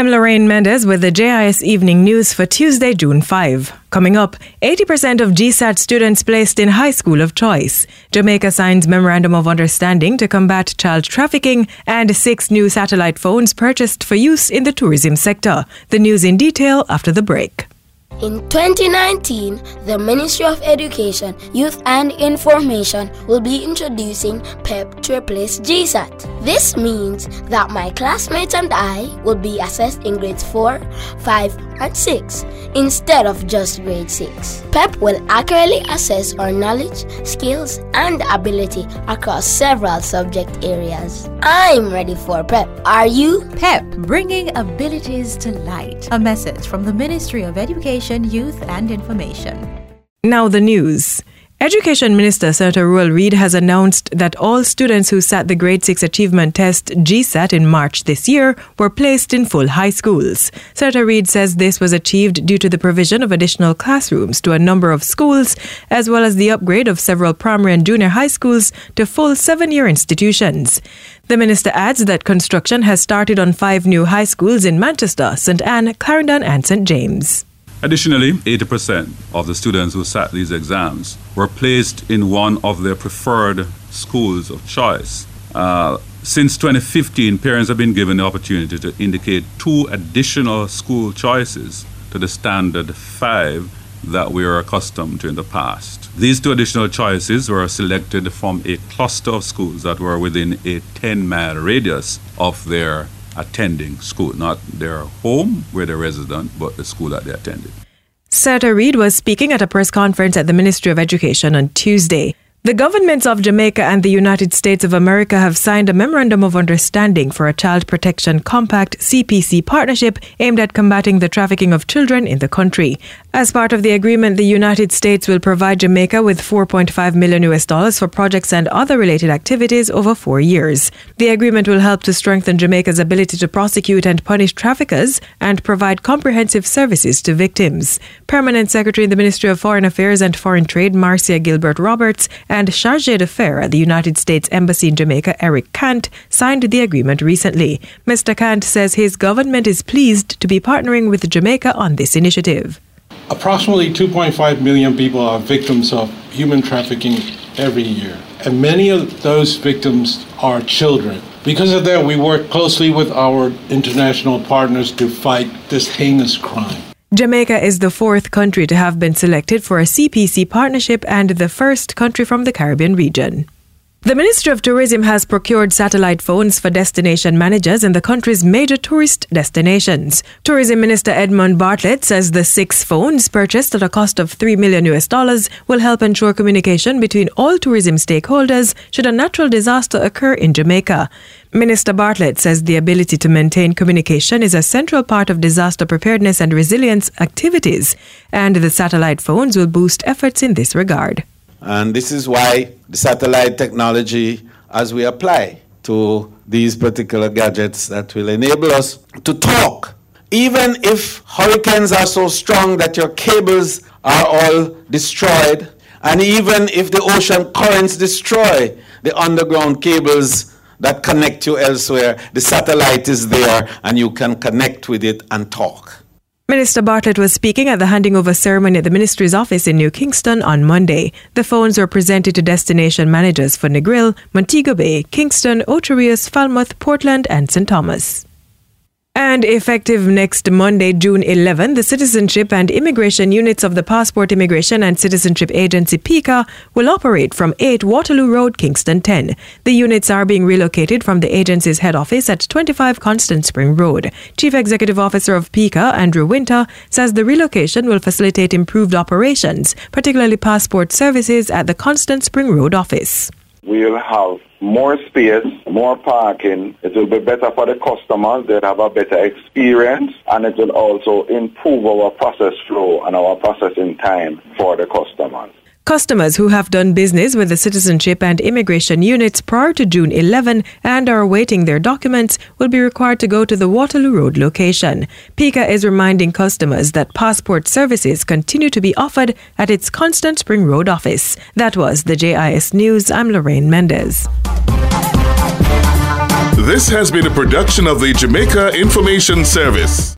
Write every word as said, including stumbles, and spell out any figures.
I'm Lorraine Mendez with the J I S Evening News for Tuesday, June fifth. Coming up, eighty percent of G SAT students placed in high school of choice. Jamaica signs Memorandum of Understanding to combat child trafficking, and six new satellite phones purchased for use in the tourism sector. The news in detail after the break. In twenty nineteen, the Ministry of Education, Youth and Information will be introducing P E P to replace G SAT. This means that my classmates and I will be assessed in grades four, five, and six instead of just grade six. P E P will accurately assess our knowledge, skills, and ability across several subject areas. I'm ready for P E P. Are you? P E P, bringing abilities to light. A message from the Ministry of Education, Youth and Information. Now the news. Education Minister Senator Ruel Reid has announced that all students who sat the Grade six Achievement Test G SAT in March this year were placed in full high schools. Senator Reid says this was achieved due to the provision of additional classrooms to a number of schools, as well as the upgrade of several primary and junior high schools to full seven-year institutions. The minister adds that construction has started on five new high schools in Manchester, Saint Anne, Clarendon and Saint James. Additionally, eighty percent of the students who sat these exams were placed in one of their preferred schools of choice. Uh, since twenty fifteen, parents have been given the opportunity to indicate two additional school choices to the standard five that we are accustomed to in the past. These two additional choices were selected from a cluster of schools that were within a ten-mile radius of their attending school, not their home where they're resident, but the school that they attended. Senator Reid was speaking at a press conference at the Ministry of Education on Tuesday. The governments of Jamaica and the United States of America have signed a Memorandum of Understanding for a Child Protection Compact C P C partnership aimed at combating the trafficking of children in the country. As part of the agreement, the United States will provide Jamaica with four point five million U S dollars for projects and other related activities over four years. The agreement will help to strengthen Jamaica's ability to prosecute and punish traffickers and provide comprehensive services to victims. Permanent Secretary in the Ministry of Foreign Affairs and Foreign Trade, Marcia Gilbert Roberts, and Chargé d'Affaires at the United States Embassy in Jamaica, Eric Kant, signed the agreement recently. Mister Kant says his government is pleased to be partnering with Jamaica on this initiative. Approximately two point five million people are victims of human trafficking every year, and many of those victims are children. Because of that, we work closely with our international partners to fight this heinous crime. Jamaica is the fourth country to have been selected for a C P C partnership and the first country from the Caribbean region. The Ministry of Tourism has procured satellite phones for destination managers in the country's major tourist destinations. Tourism Minister Edmund Bartlett says the six phones, purchased at a cost of three million U S dollars, will help ensure communication between all tourism stakeholders should a natural disaster occur in Jamaica. Minister Bartlett says the ability to maintain communication is a central part of disaster preparedness and resilience activities, and the satellite phones will boost efforts in this regard. And this is why the satellite technology, as we apply to these particular gadgets, that will enable us to talk. Even if hurricanes are so strong that your cables are all destroyed, and even if the ocean currents destroy the underground cables that connect you elsewhere, the satellite is there and you can connect with it and talk. Minister Bartlett was speaking at the handing over ceremony at the ministry's office in New Kingston on Monday. The phones were presented to destination managers for Negril, Montego Bay, Kingston, Ocho Rios, Falmouth, Portland and Saint Thomas. And effective next Monday, June eleventh, the Citizenship and Immigration Units of the Passport Immigration and Citizenship Agency PICA will operate from eight Waterloo Road, Kingston ten. The units are being relocated from the agency's head office at twenty-five Constant Spring Road. Chief Executive Officer of PICA, Andrew Winter, says the relocation will facilitate improved operations, particularly passport services at the Constant Spring Road office. We'll have more space, more parking. It will be better for the customers. They'll have a better experience, and it will also improve our process flow and our processing time for the customers. Customers who have done business with the Citizenship and Immigration Units prior to June eleventh and are awaiting their documents will be required to go to the Waterloo Road location. PICA is reminding customers that passport services continue to be offered at its Constant Spring Road office. That was the J I S News. I'm Lorraine Mendez. This has been a production of the Jamaica Information Service.